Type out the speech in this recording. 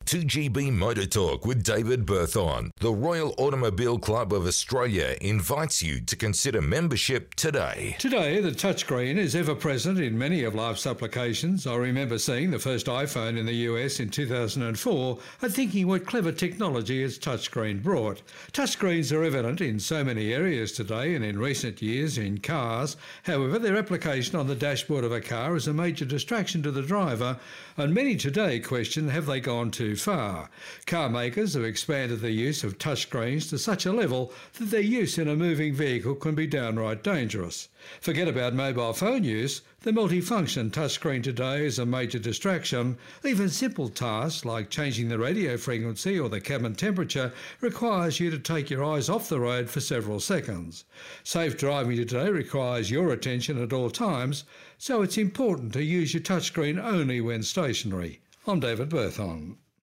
2GB Motor Talk with David Berthon. The Royal Automobile Club of Australia invites you to consider membership today. Today, the touchscreen is ever present in many of life's applications. I remember seeing the first iPhone in the US in 2004 and thinking what clever technology its touchscreen brought. Touchscreens are evident in so many areas today and in recent years in cars. However, their application on the dashboard of a car is a major distraction to the driver, and many today question, have they gone too far? Car makers have expanded the use of touchscreens to such a level that their use in a moving vehicle can be downright dangerous. Forget about mobile phone use. The multifunction touchscreen today is a major distraction. Even simple tasks like changing the radio frequency or the cabin temperature requires you to take your eyes off the road for several seconds. Safe driving today requires your attention at all times, so it's important to use your touchscreen only when stationary. I'm David Berthon.